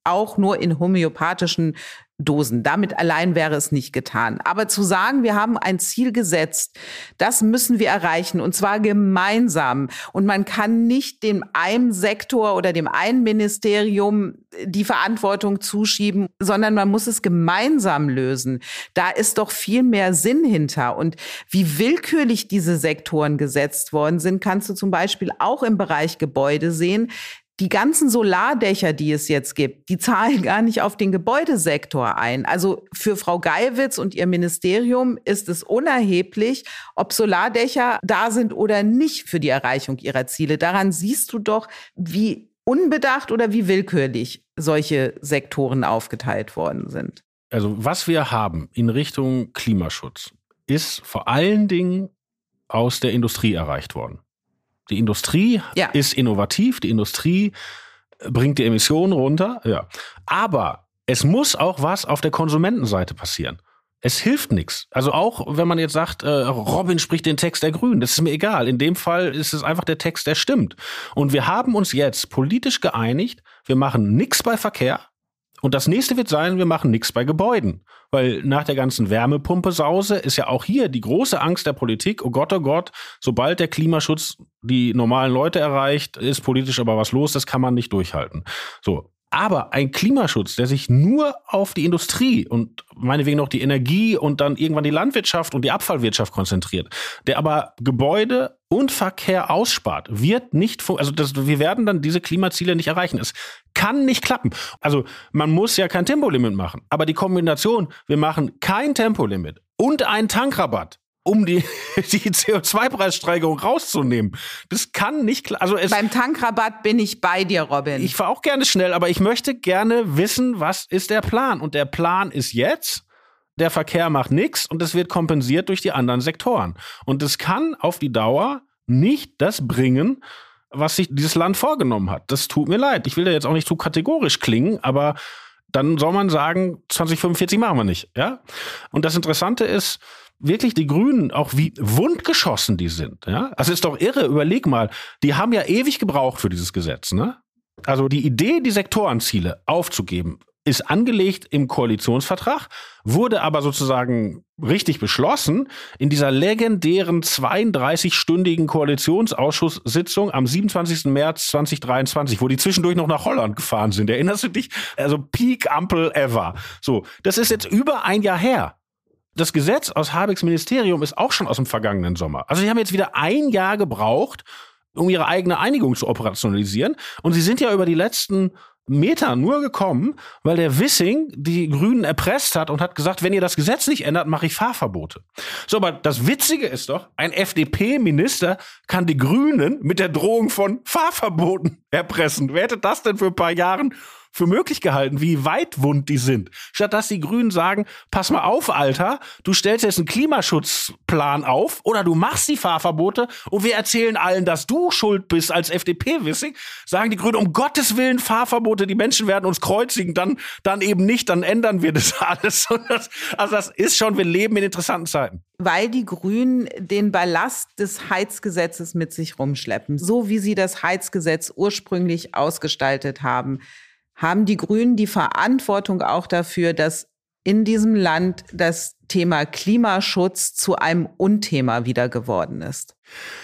auch nur in homöopathischen Dosen. Damit allein wäre es nicht getan. Aber zu sagen, wir haben ein Ziel gesetzt, das müssen wir erreichen, und zwar gemeinsam. Und man kann nicht dem einen Sektor oder dem einen Ministerium die Verantwortung zuschieben, sondern man muss es gemeinsam lösen. Da ist doch viel mehr Sinn hinter. Und wie willkürlich diese Sektoren gesetzt worden sind, kannst du zum Beispiel auch im Bereich Gebäude sehen. Die ganzen Solardächer, die es jetzt gibt, die zahlen gar nicht auf den Gebäudesektor ein. Also für Frau Geiwitz und ihr Ministerium ist es unerheblich, ob Solardächer da sind oder nicht für die Erreichung ihrer Ziele. Daran siehst du doch, wie unbedacht oder wie willkürlich solche Sektoren aufgeteilt worden sind. Also was wir haben in Richtung Klimaschutz, ist vor allen Dingen aus der Industrie erreicht worden. Die Industrie ist innovativ, die Industrie bringt die Emissionen runter, ja. Aber es muss auch was auf der Konsumentenseite passieren. Es hilft nichts. Also auch, wenn man jetzt sagt, Robin spricht den Text der Grünen, das ist mir egal. In dem Fall ist es einfach der Text, der stimmt. Und wir haben uns jetzt politisch geeinigt, wir machen nichts bei Verkehr. Und das nächste wird sein, wir machen nichts bei Gebäuden. Weil nach der ganzen Wärmepumpe-Sause ist ja auch hier die große Angst der Politik, oh Gott, sobald der Klimaschutz die normalen Leute erreicht, ist politisch aber was los, das kann man nicht durchhalten. So. Aber ein Klimaschutz, der sich nur auf die Industrie und meinetwegen noch die Energie und dann irgendwann die Landwirtschaft und die Abfallwirtschaft konzentriert, der aber Gebäude und Verkehr ausspart, wird nicht, wir werden dann diese Klimaziele nicht erreichen. Es kann nicht klappen. Also man muss ja kein Tempolimit machen, aber die Kombination, wir machen kein Tempolimit und einen Tankrabatt, um die CO2-Preissteigerung rauszunehmen. Das kann nicht klar. Also beim Tankrabatt bin ich bei dir, Robin. Ich fahre auch gerne schnell, aber ich möchte gerne wissen, was ist der Plan? Und der Plan ist jetzt, der Verkehr macht nichts und es wird kompensiert durch die anderen Sektoren. Und es kann auf die Dauer nicht das bringen, was sich dieses Land vorgenommen hat. Das tut mir leid. Ich will da jetzt auch nicht zu kategorisch klingen, aber dann soll man sagen, 2045 machen wir nicht. Ja? Und das Interessante ist, wirklich die Grünen, auch wie wundgeschossen die sind. Ja? Also ist doch irre, überleg mal, die haben ja ewig gebraucht für dieses Gesetz. Ne? Also die Idee, die Sektorenziele aufzugeben, ist angelegt im Koalitionsvertrag, wurde aber sozusagen richtig beschlossen in dieser legendären 32-stündigen Koalitionsausschusssitzung am 27. März 2023, wo die zwischendurch noch nach Holland gefahren sind. Erinnerst du dich? Also Peak Ampel ever. So, das ist jetzt über ein Jahr her. Das Gesetz aus Habecks Ministerium ist auch schon aus dem vergangenen Sommer. Also sie haben jetzt wieder ein Jahr gebraucht, um ihre eigene Einigung zu operationalisieren. Und sie sind ja über die letzten Meter nur gekommen, weil der Wissing die Grünen erpresst hat und hat gesagt, wenn ihr das Gesetz nicht ändert, mache ich Fahrverbote. So, aber das Witzige ist doch, ein FDP-Minister kann die Grünen mit der Drohung von Fahrverboten erpressen. Wer hätte das denn für ein paar Jahren für möglich gehalten, wie weitwund die sind? Statt dass die Grünen sagen, pass mal auf, Alter, du stellst jetzt einen Klimaschutzplan auf oder du machst die Fahrverbote und wir erzählen allen, dass du schuld bist als FDP-Wissing, sagen die Grünen, um Gottes Willen Fahrverbote, die Menschen werden uns kreuzigen, dann eben nicht, dann ändern wir das alles. Das ist schon, wir leben in interessanten Zeiten. Weil die Grünen den Ballast des Heizgesetzes mit sich rumschleppen. So wie sie das Heizgesetz ursprünglich ausgestaltet haben, haben die Grünen die Verantwortung auch dafür, dass in diesem Land das Thema Klimaschutz zu einem Unthema wieder geworden ist.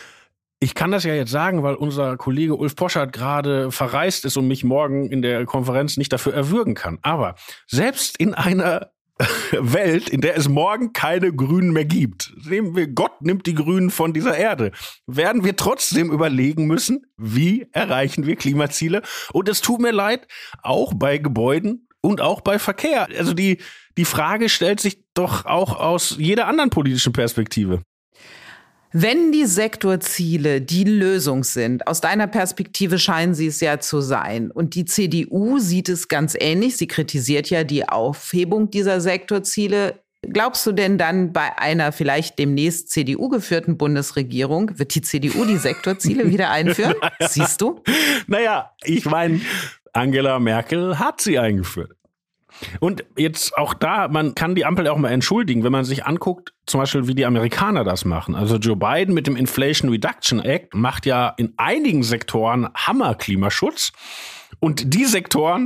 Ich kann das ja jetzt sagen, weil unser Kollege Ulf Poschardt gerade verreist ist und mich morgen in der Konferenz nicht dafür erwürgen kann. Aber selbst in einer Welt, in der es morgen keine Grünen mehr gibt, Gott nimmt die Grünen von dieser Erde, werden wir trotzdem überlegen müssen, wie erreichen wir Klimaziele. Und es tut mir leid, auch bei Gebäuden und auch bei Verkehr. Also die Frage stellt sich doch auch aus jeder anderen politischen Perspektive. Wenn die Sektorziele die Lösung sind, aus deiner Perspektive scheinen sie es ja zu sein. Und die CDU sieht es ganz ähnlich. Sie kritisiert ja die Aufhebung dieser Sektorziele. Glaubst du denn dann, bei einer vielleicht demnächst CDU-geführten Bundesregierung wird die CDU die Sektorziele wieder einführen? Siehst du? Naja, ich meine, Angela Merkel hat sie eingeführt. Und jetzt auch da, man kann die Ampel auch mal entschuldigen, wenn man sich anguckt, zum Beispiel wie die Amerikaner das machen. Also Joe Biden mit dem Inflation Reduction Act macht ja in einigen Sektoren Hammer-Klimaschutz. Und die Sektoren,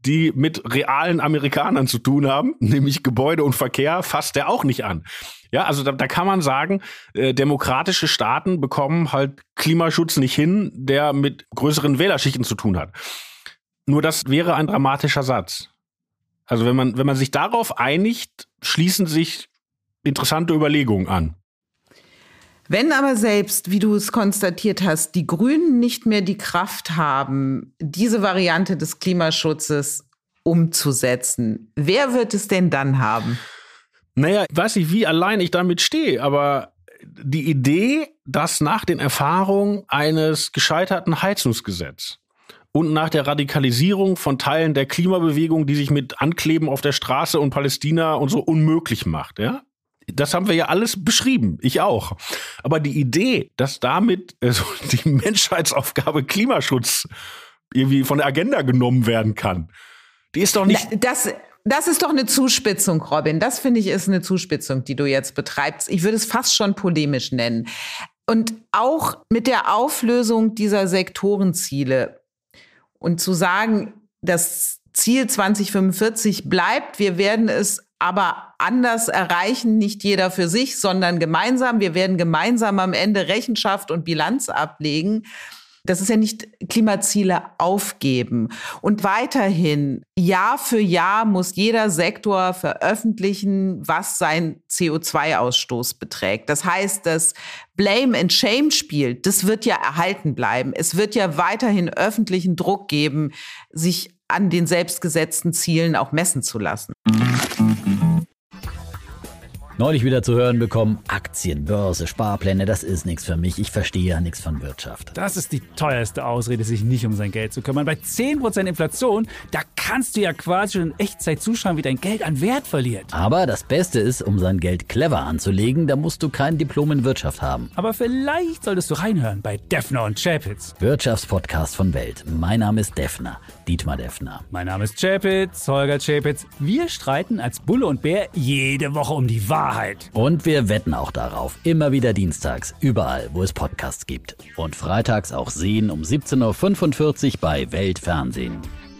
die mit realen Amerikanern zu tun haben, nämlich Gebäude und Verkehr, fasst er auch nicht an. Ja, also da kann man sagen, demokratische Staaten bekommen halt Klimaschutz nicht hin, der mit größeren Wählerschichten zu tun hat. Nur das wäre ein dramatischer Satz. Also wenn man sich darauf einigt, schließen sich interessante Überlegungen an. Wenn aber selbst, wie du es konstatiert hast, die Grünen nicht mehr die Kraft haben, diese Variante des Klimaschutzes umzusetzen, wer wird es denn dann haben? Naja, ich weiß nicht, wie allein ich damit stehe, aber die Idee, dass nach den Erfahrungen eines gescheiterten Heizungsgesetzes und nach der Radikalisierung von Teilen der Klimabewegung, die sich mit Ankleben auf der Straße und Palästina und so unmöglich macht, ja? Das haben wir ja alles beschrieben, ich auch. Aber die Idee, dass damit die Menschheitsaufgabe Klimaschutz irgendwie von der Agenda genommen werden kann, die ist doch nicht... Das ist doch eine Zuspitzung, Robin. Das, finde ich, ist eine Zuspitzung, die du jetzt betreibst. Ich würde es fast schon polemisch nennen. Und auch mit der Auflösung dieser Sektorenziele und zu sagen, das Ziel 2045 bleibt, wir werden es aber anders erreichen, nicht jeder für sich, sondern gemeinsam. Wir werden gemeinsam am Ende Rechenschaft und Bilanz ablegen. Das ist ja nicht Klimaziele aufgeben. Und weiterhin, Jahr für Jahr muss jeder Sektor veröffentlichen, was sein CO2-Ausstoß beträgt. Das heißt, das Blame-and-Shame-Spiel, das wird ja erhalten bleiben. Es wird ja weiterhin öffentlichen Druck geben, sich an den selbstgesetzten Zielen auch messen zu lassen. Neulich wieder zu hören bekommen, Aktien, Börse, Sparpläne, das ist nichts für mich. Ich verstehe ja nichts von Wirtschaft. Das ist die teuerste Ausrede, sich nicht um sein Geld zu kümmern. Bei 10% Inflation, da kannst du ja quasi schon in Echtzeit zuschauen, wie dein Geld an Wert verliert. Aber das Beste ist, um sein Geld clever anzulegen, da musst du kein Diplom in Wirtschaft haben. Aber vielleicht solltest du reinhören bei Defner und Chapitz. Wirtschaftspodcast von Welt. Mein Name ist Defner, Dietmar Defner. Mein Name ist Chapitz, Holger Chapitz. Wir streiten als Bulle und Bär jede Woche um die Wahrheit. Und wir wetten auch darauf. Immer wieder dienstags, überall, wo es Podcasts gibt. Und freitags auch sehen um 17.45 Uhr bei Welt Fernsehen.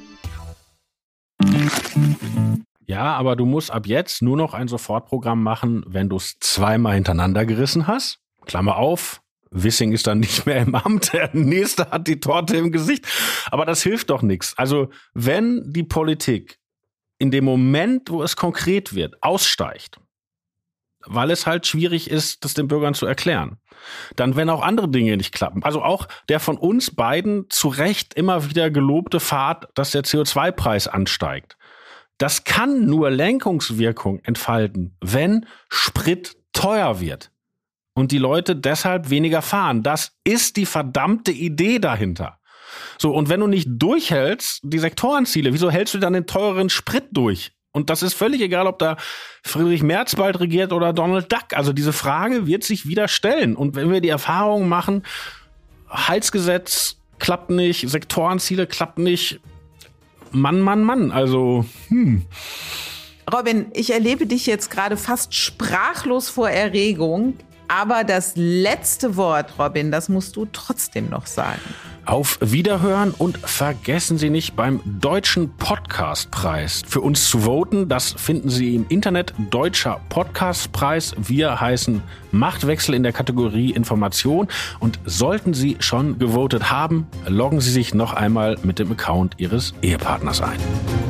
Ja, aber du musst ab jetzt nur noch ein Sofortprogramm machen, wenn du es zweimal hintereinander gerissen hast. Klammer auf, Wissing ist dann nicht mehr im Amt, der Nächste hat die Torte im Gesicht. Aber das hilft doch nichts. Also wenn die Politik in dem Moment, wo es konkret wird, aussteigt, weil es halt schwierig ist, das den Bürgern zu erklären, dann werden auch andere Dinge nicht klappen. Also auch der von uns beiden zu Recht immer wieder gelobte Pfad, dass der CO2-Preis ansteigt. Das kann nur Lenkungswirkung entfalten, wenn Sprit teuer wird und die Leute deshalb weniger fahren. Das ist die verdammte Idee dahinter. So, und wenn du nicht durchhältst, die Sektorenziele, wieso hältst du dann den teureren Sprit durch? Und das ist völlig egal, ob da Friedrich Merz bald regiert oder Donald Duck. Also diese Frage wird sich wieder stellen. Und wenn wir die Erfahrung machen, Heizgesetz klappt nicht, Sektorenziele klappt nicht, Mann. Also, Robin, ich erlebe dich jetzt gerade fast sprachlos vor Erregung. Aber das letzte Wort, Robin, das musst du trotzdem noch sagen. Auf Wiederhören und vergessen Sie nicht, beim Deutschen Podcastpreis für uns zu voten. Das finden Sie im Internet, Deutscher Podcastpreis. Wir heißen Machtwechsel in der Kategorie Information. Und sollten Sie schon gewotet haben, loggen Sie sich noch einmal mit dem Account Ihres Ehepartners ein.